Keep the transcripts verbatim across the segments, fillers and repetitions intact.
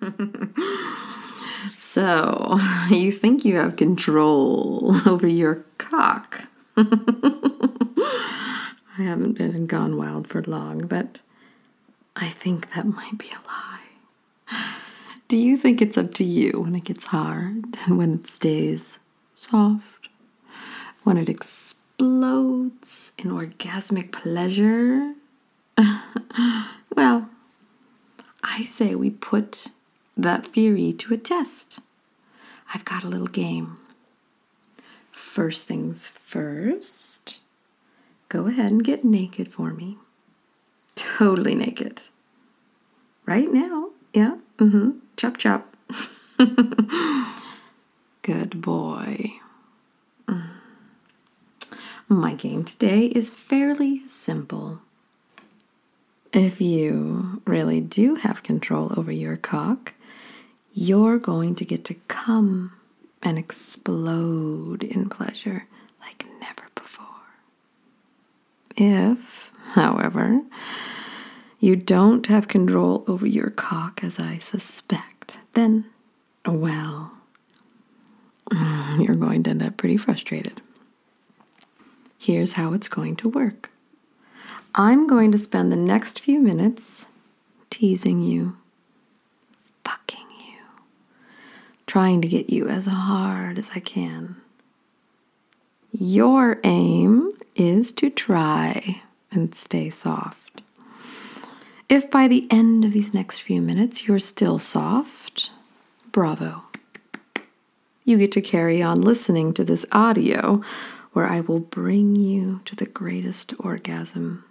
So, you think you have control over your cock. I haven't been in Gone Wild for long, but I think that might be a lie. Do you think it's up to you when it gets hard and when it stays soft? When it explodes in orgasmic pleasure? Well, I say we put that theory to a test. I've got a little game. First things first, go ahead and get naked for me. Totally naked. Right now. Yeah. Mm-hmm. Chop, chop. Good boy. Mm. My game today is fairly simple. If you really do have control over your cock, you're going to get to come and explode in pleasure like never before. If, however, you don't have control over your cock, as I suspect, then, well, you're going to end up pretty frustrated. Here's how it's going to work. I'm going to spend the next few minutes teasing you, fucking you, trying to get you as hard as I can. Your aim is to try and stay soft. If by the end of these next few minutes you're still soft, bravo. You get to carry on listening to this audio where I will bring you to the greatest orgasm.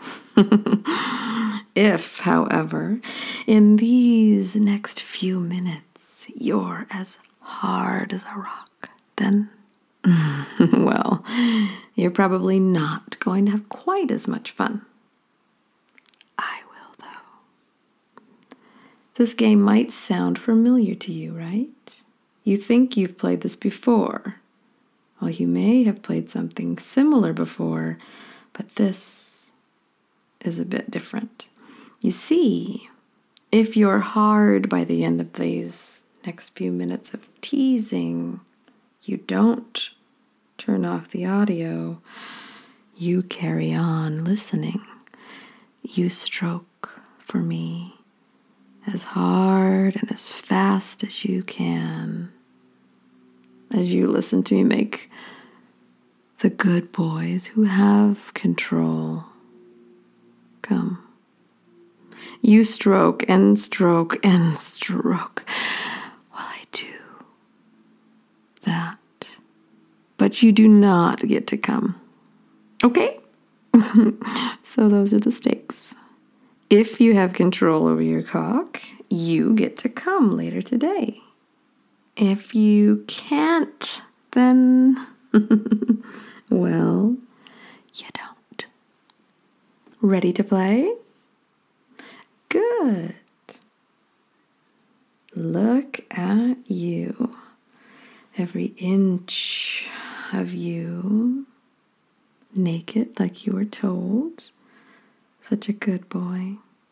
If, however, in these next few minutes you're as hard as a rock, then, well, you're probably not going to have quite as much fun. I will, though. This game might sound familiar to you, right? You think you've played this before. Well, you may have played something similar before, but this is a bit different. You see, if you're hard by the end of these next few minutes of teasing, you don't turn off the audio. You carry on listening. You stroke for me as hard and as fast as you can as you listen to me make the good boys who have control come. You stroke and stroke and stroke while I do that. But you do not get to come. Okay? So those are the stakes. If you have control over your cock, you get to come later today. If you can't, then, well, you don't. Ready to play? Good. Look at you. Every inch of you naked like you were told. Such a good boy.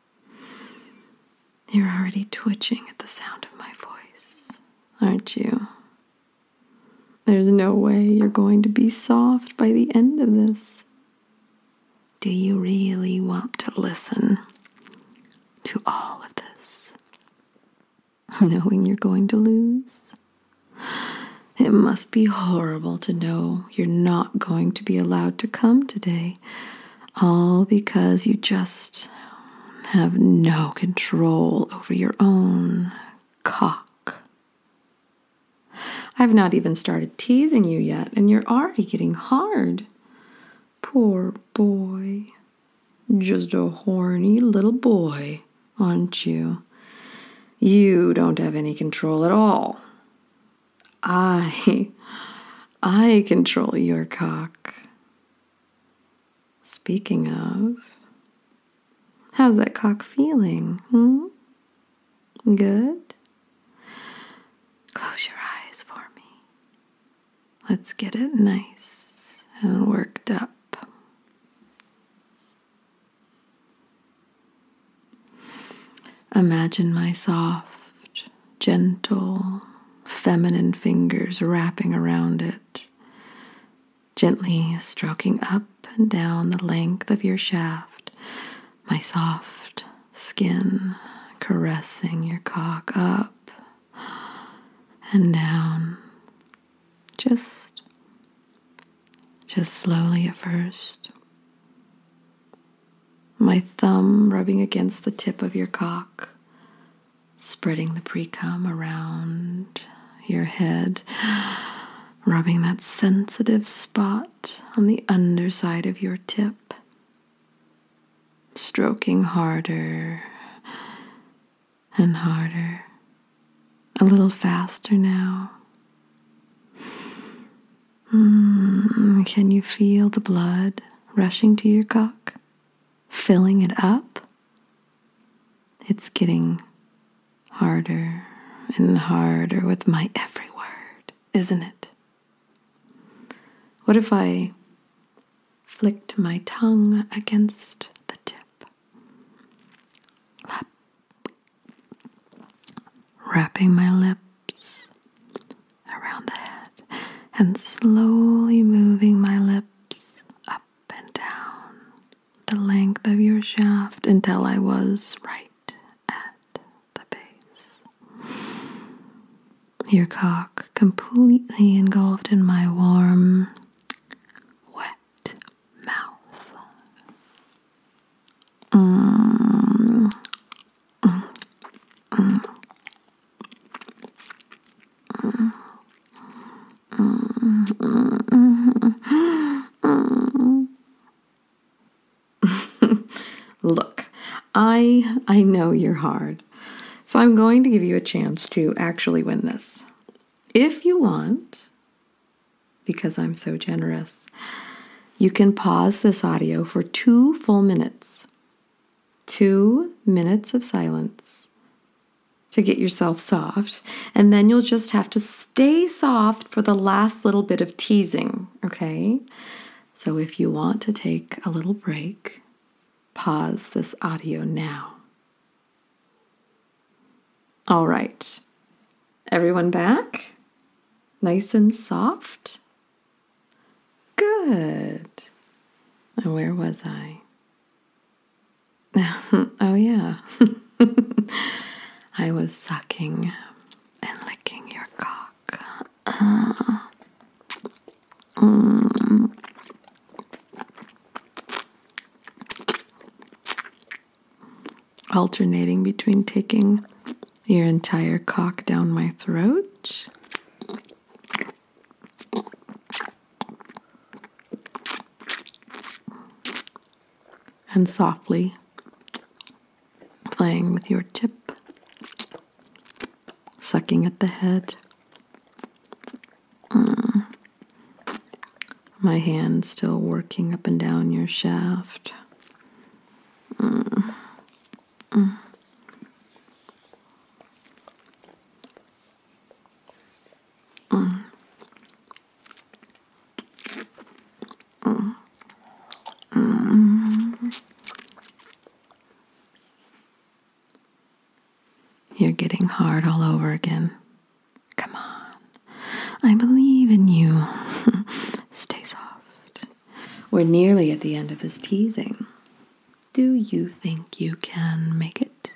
You're already twitching at the sound of my voice, aren't you? There's no way you're going to be soft by the end of this. Do you really want to listen to all of this, knowing you're going to lose? It must be horrible to know you're not going to be allowed to come today, all because you just have no control over your own cock. I've not even started teasing you yet, and you're already getting hard. Poor boy. Just a horny little boy, aren't you? You don't have any control at all. I, I control your cock. Speaking of, how's that cock feeling? Hmm? Good? Close your eyes for me. Let's get it nice and worked up. Imagine my soft, gentle, feminine fingers wrapping around it, gently stroking up and down the length of your shaft, my soft skin caressing your cock up and down, just, just slowly at first. My thumb rubbing against the tip of your cock, spreading the pre-cum around your head, rubbing that sensitive spot on the underside of your tip, stroking harder and harder, a little faster now. Mm, can you feel the blood rushing to your cock? Filling it up? It's getting harder and harder with my every word, isn't it? What if I flicked my tongue against the tip? Lap. Wrapping my lips around the head and slowly moving my lips up and down the length of your shaft until I was right at the base. Your cock completely engulfed in my warm, wet mouth. Mm. Mm. Mm. Mm. Mm. Mm. Mm. Look, I I know you're hard, so I'm going to give you a chance to actually win this. If you want, because I'm so generous, you can pause this audio for two full minutes. Two minutes of silence to get yourself soft, and then you'll just have to stay soft for the last little bit of teasing, okay? So if you want to take a little break, pause this audio now. All right. Everyone back? Nice and soft? Good. And where was I? Oh, yeah. I was sucking and licking your cock. Uh, mm. Alternating between taking your entire cock down my throat and softly playing with your tip, sucking at the head. Mm. My hand still working up and down your shaft. Mm. Mm. Mm. Mm. Mm. You're getting hard all over again. Come on. I believe in you. Stay soft. We're nearly at the end of this teasing. Do you think you can make it?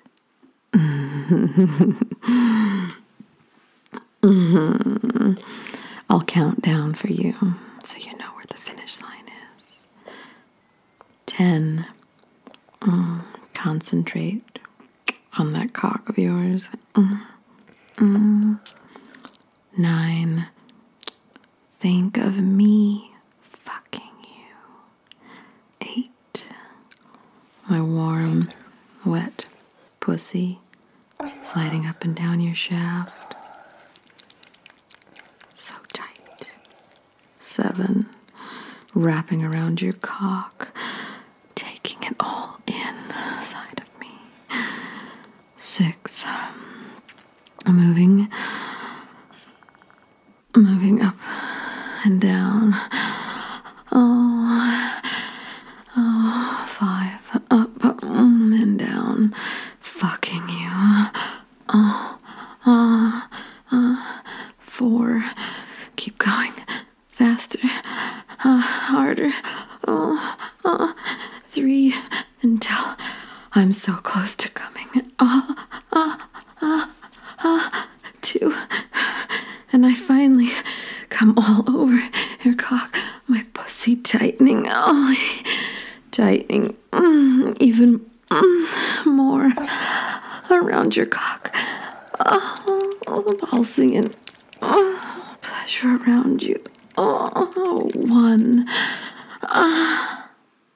Mm-hmm. I'll count down for you so you know where the finish line is. Ten. Mm. Concentrate on that cock of yours. Mm. Mm. Nine. Think of me fucking you. Eight. My warm, wet pussy sliding up and down your shaft. So tight. Seven. Wrapping around your cock, taking it all inside of me. Six. Moving, moving up and down. Oh, oh, five. Up and down. Fucking you. Oh, oh. close to coming. Ah, ah, ah, ah, two. And I finally come all over your cock, my pussy tightening, oh, tightening mm, even mm, more around your cock. Oh, oh pulsing in oh, pleasure around you. Oh, one. Ah.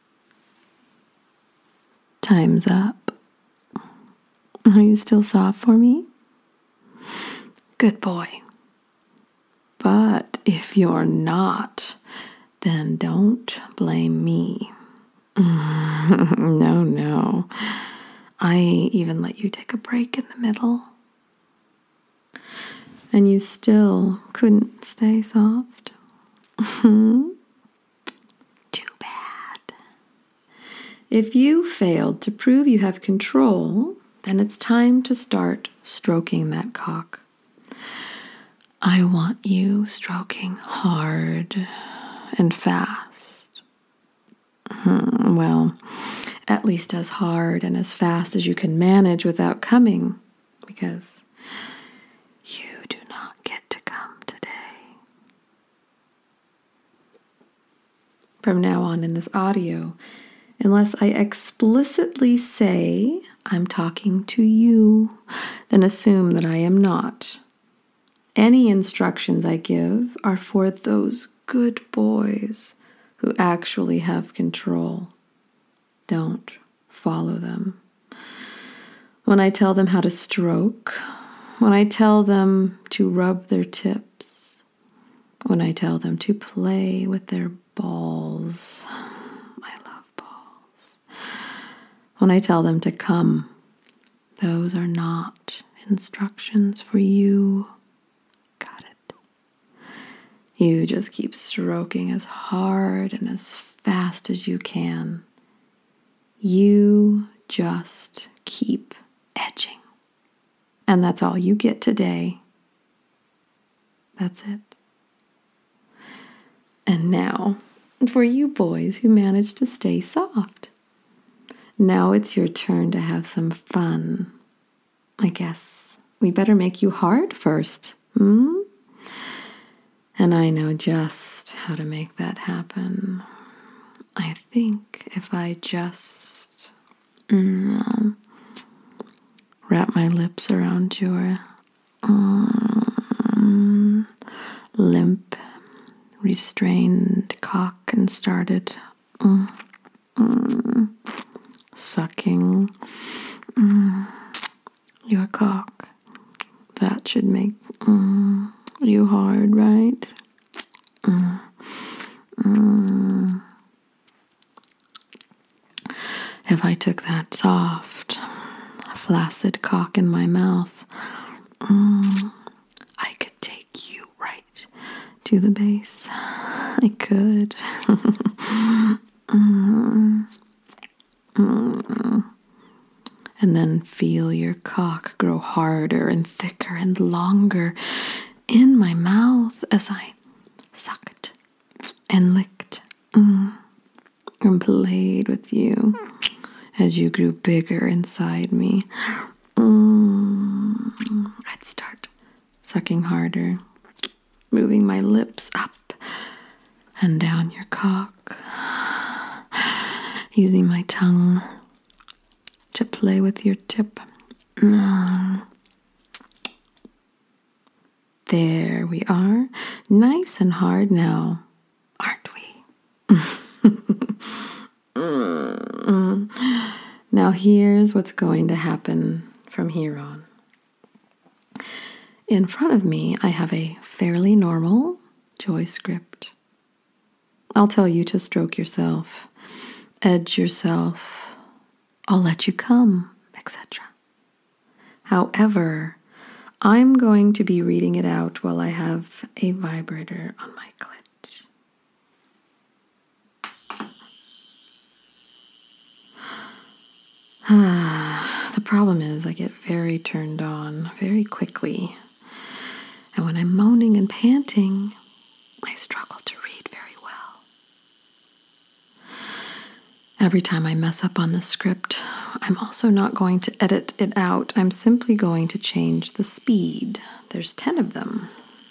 Time's up. Are you still soft for me? Good boy. But if you're not, then don't blame me. No, no. I even let you take a break in the middle. And you still couldn't stay soft. Too bad. If you failed to prove you have control, then it's time to start stroking that cock. I want you stroking hard and fast. Hmm, well, at least as hard and as fast as you can manage without coming, because you do not get to come today. From now on in this audio, unless I explicitly say I'm talking to you, then assume that I am not. Any instructions I give are for those good boys who actually have control. Don't follow them. When I tell them how to stroke, when I tell them to rub their tips, when I tell them to play with their balls, I love balls. When I tell them to come, those are not instructions for you. Got it. You just keep stroking as hard and as fast as you can. You just keep edging. And that's all you get today. That's it. And now, for you boys who managed to stay soft. Now it's your turn to have some fun. I guess we better make you hard first, hmm? And I know just how to make that happen. I think if I just mm, wrap my lips around your um, limp, restrained cock and started mm, mm, sucking mm, your cock, that should make mm, you hard, right? Mm, mm. If I took that soft, flaccid cock in my mouth, mm, I could take you right to the base. I could. mm, mm. And then feel your cock grow harder and thicker and longer in my mouth as I sucked and licked mm, and played with you as you grew bigger inside me. Mm, I'd start sucking harder, moving my lips up and down your cock, using my tongue to play with your tip. Mm. There we are, nice and hard now, aren't we? mm. Now here's what's going to happen from here on. In front of me, I have a fairly normal Joy script. I'll tell you to stroke yourself, edge yourself, I'll let you come, et cetera. However, I'm going to be reading it out while I have a vibrator on my clit. The problem is I get very turned on very quickly. And when I'm moaning and panting, I struggle to read very well. Every time I mess up on the script, I'm also not going to edit it out. I'm simply going to change the speed. There's ten of them.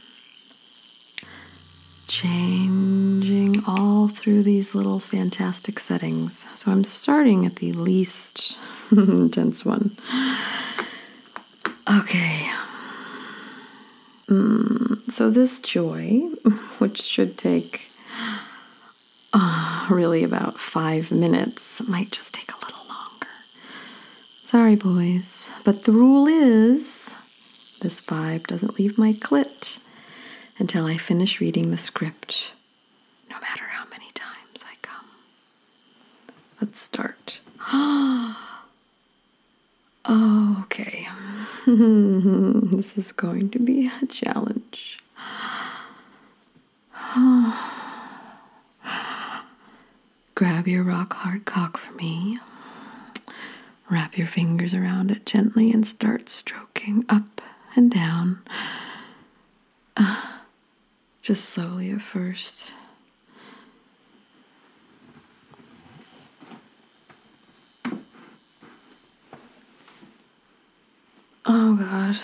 Changing all through these little fantastic settings. So I'm starting at the least intense one. Okay. Mm, so this joy, which should take uh, really about five minutes, might just take a little longer. Sorry, boys. But the rule is this vibe doesn't leave my clit until I finish reading the script, no matter how many times I come. Let's start. Okay. This is going to be a challenge. Grab your rock hard cock for me. Wrap your fingers around it gently and start stroking up and down. Uh, just slowly at first. Oh, God.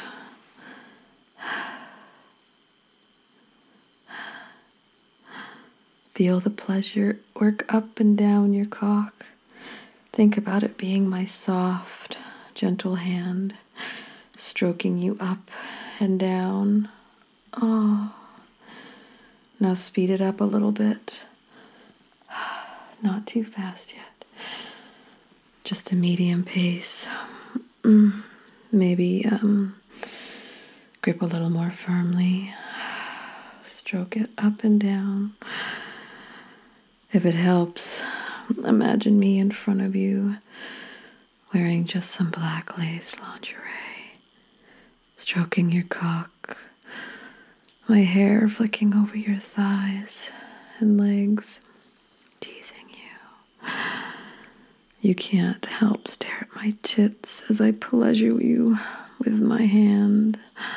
Feel the pleasure work up and down your cock. Think about it being my soft, gentle hand, stroking you up and down. Oh. Now speed it up a little bit. Not too fast yet. Just a medium pace. Mm. Maybe um, grip a little more firmly. Stroke it up and down. If it helps, imagine me in front of you, wearing just some black lace lingerie, stroking your cock, my hair flicking over your thighs and legs, teasing you. You can't help stare at my tits as I pleasure you with my hand.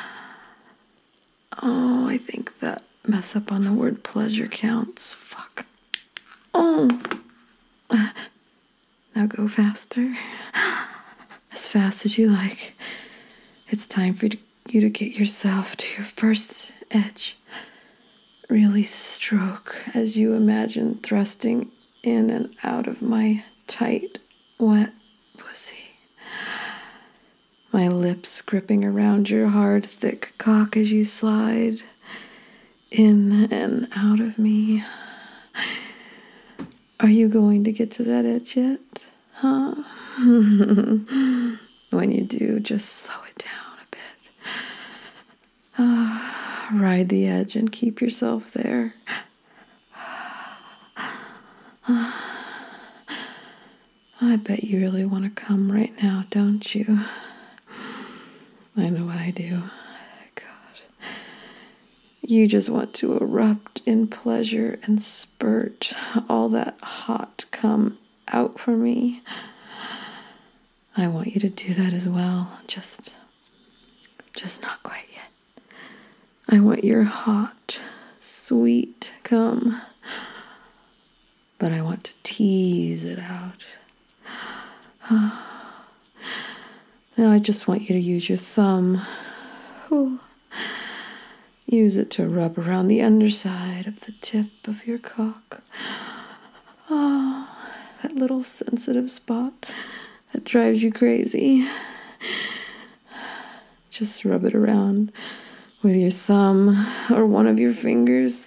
Oh, I think that mess up on the word pleasure counts. Fuck. Oh. Now go faster. As fast as you like. It's time for you to get yourself to your first edge. Really stroke as you imagine thrusting in and out of my tight, wet pussy. My lips gripping around your hard, thick cock as you slide in and out of me. Are you going to get to that edge yet? Huh? When you do, just slow it down a bit. Uh, ride the edge and keep yourself there. I bet you really want to come right now, don't you? I know I do. God. You just want to erupt in pleasure and spurt all that hot cum out for me. I want you to do that as well. Just, just not quite yet. I want your hot, sweet cum, but I want to tease it out. Now I just want you to use your thumb. Ooh. Use it to rub around the underside of the tip of your cock. Oh, that little sensitive spot that drives you crazy. Just rub it around with your thumb or one of your fingers.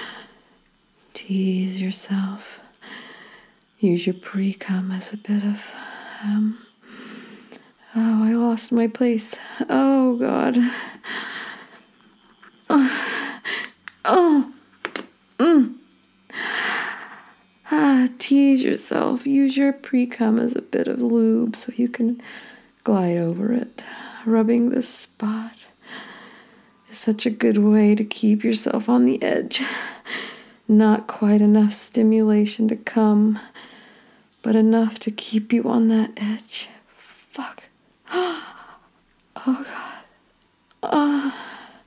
Tease yourself. Use your pre-cum as a bit of... Um, oh, I lost my place. Oh, God. Oh. Oh. Mm. Ah, tease yourself. Use your pre-cum as a bit of lube so you can glide over it. Rubbing this spot is such a good way to keep yourself on the edge. Not quite enough stimulation to come, but enough to keep you on that edge. Fuck. Oh, God. Oh.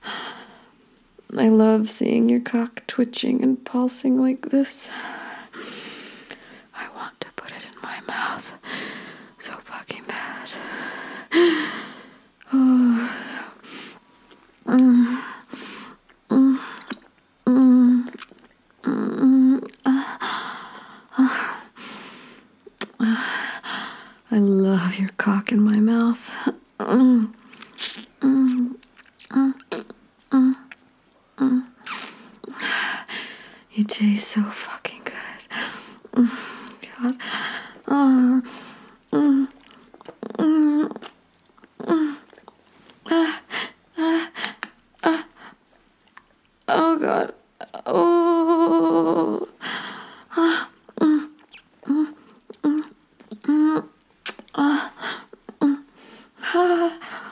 I love seeing your cock twitching and pulsing like this. I want to put it this. Mm, mm, mm, mm, mm. You taste so fucking good. Mm, God. Uh, mm, mm, mm. Uh, uh, uh. Oh, God. Oh. Uh, mm, mm, mm, mm. Uh, mm. Uh.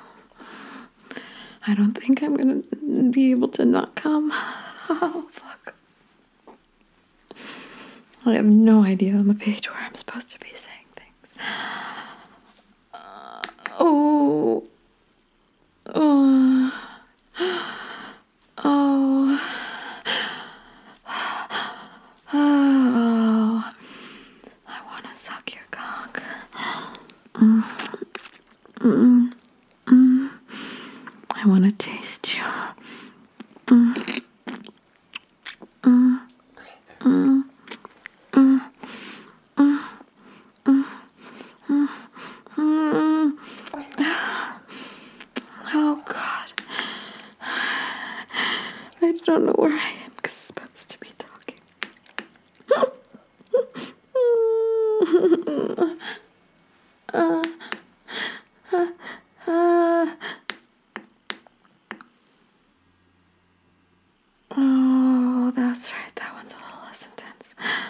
I don't think I'm gonna be able to not come. Oh, fuck. I have no idea on the page where I'm supposed to be saying things. Uh, oh. Oh. Oh. Oh. I want to suck your cock. Mm. Mm. Mm. I want to taste you. Mm. Mm. Mm. Mm. Mm. Mm. Mm. Mm. Oh, God. I don't know where I am supposed to be talking. uh, uh, uh. Oh, that's right. That one's a little less intense.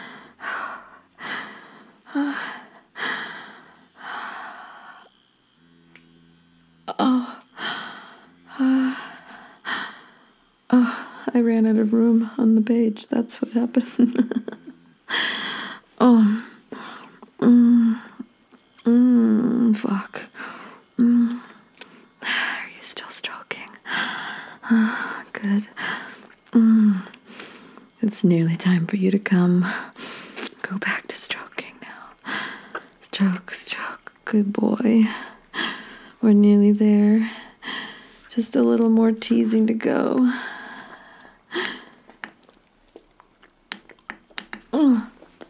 Oh. Uh. Oh, I ran out of room on the page. That's what happened. Oh. Mm. Mm. Fuck. Mm. Are you still stroking? Uh, good. Mm. It's nearly time for you to come. Go back to stroking now. Stroke, stroke. Good boy. We're nearly there. Just a little more teasing to go. Oh.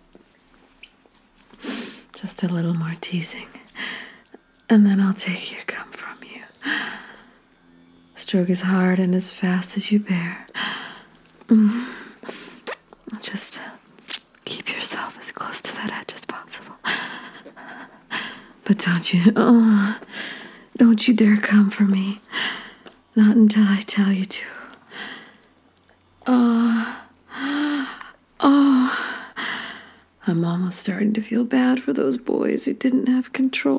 Just a little more teasing. And then I'll take your cum from you. Stroke as hard and as fast as you bear. Mm. Just keep yourself as close to that edge as possible. But don't you, oh, don't you dare come for me. Not until I tell you to. Oh, oh. I'm almost starting to feel bad for those boys who didn't have control.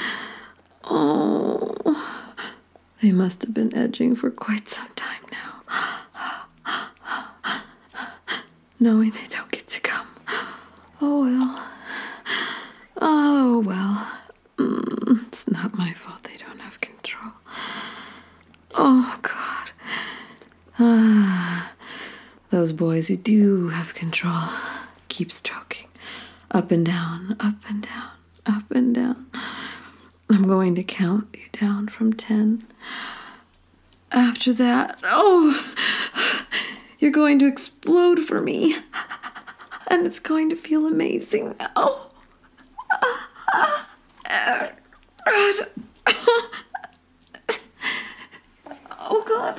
Oh, they must have been edging for quite some time now. Knowing they don't get to come. Oh, well. Oh, well. Mm, it's not my fault they don't have control. Oh, God. Ah, those boys who do have control keep stroking. Up and down, up and down, up and down. I'm going to count you down from ten. After that, oh, you're going to explode for me. And it's going to feel amazing. Oh. Oh, God.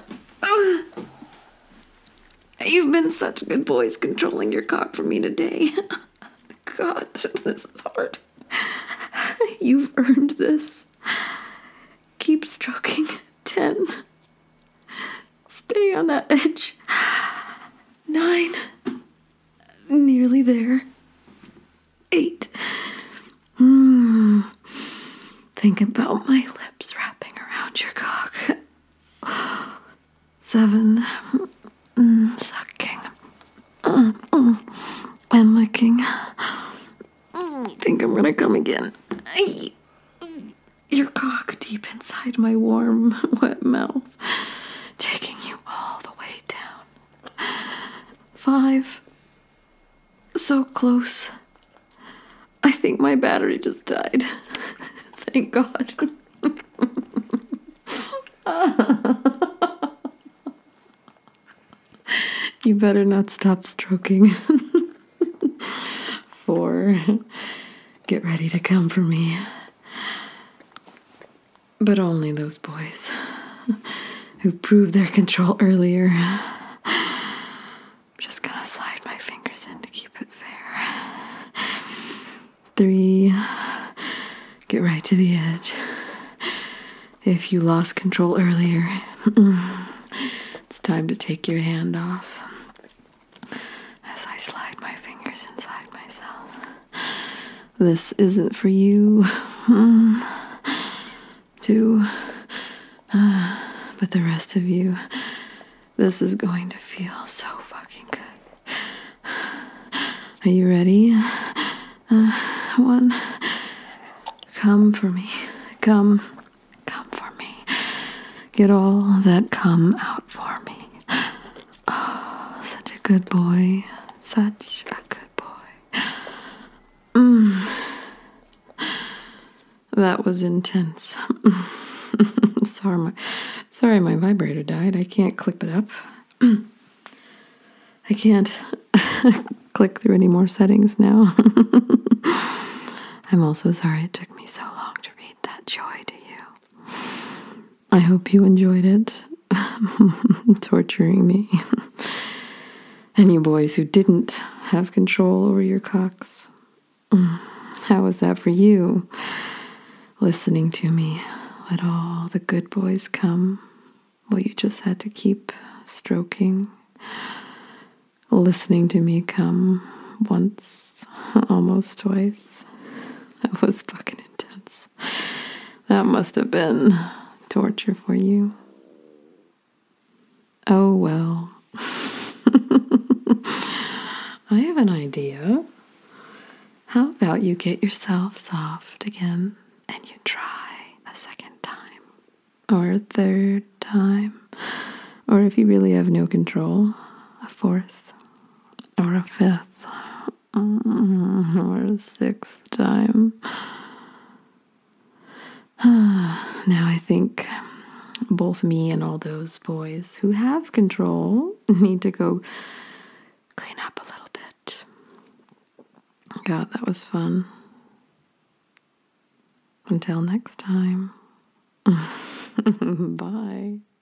You've been such good boys controlling your cock for me today. God, this is hard. You've earned this. Keep stroking. Ten. Stay on that edge. Nine. Nearly there. Eight. Mm. Think about my lips wrapping around your cock. Seven. Mm, sucking. Mm, mm, and licking. Mm, think I'm gonna come again. Your cock deep inside my warm, wet mouth, taking you all the way down. Five. So close. I think my battery just died. Thank God. You better not stop stroking. Four. Get ready to come for me. But only those boys who proved their control earlier. I'm just gonna slide my fingers in to keep it fair. Three. Get right to the edge. If you lost control earlier, it's time to take your hand off. As I slide my fingers inside myself. This isn't for you. Two. Uh, but the rest of you, this is going to feel so fucking good. Are you ready? Uh, one. Come for me. Come. Come for me. Get all that come out for me. Oh, such a good boy. Such a good boy. Mm. That was intense. sorry, my, sorry, my vibrator died. I can't clip it up. I can't click through any more settings now. I'm also sorry it took me so long to read that joy to you. I hope you enjoyed it. Torturing me. And you boys who didn't have control over your cocks. How was that for you? Listening to me, let all the good boys come. Well, you just had to keep stroking. Listening to me come once, almost twice. That was fucking intense. That must have been torture for you. Oh, well. I have an idea. How about you get yourself soft again and you try a second time or a third time, or if you really have no control, a fourth or a fifth or a sixth time. Now I think both me and all those boys who have control need to go clean up a little bit. God, that was fun. Until next time. Bye.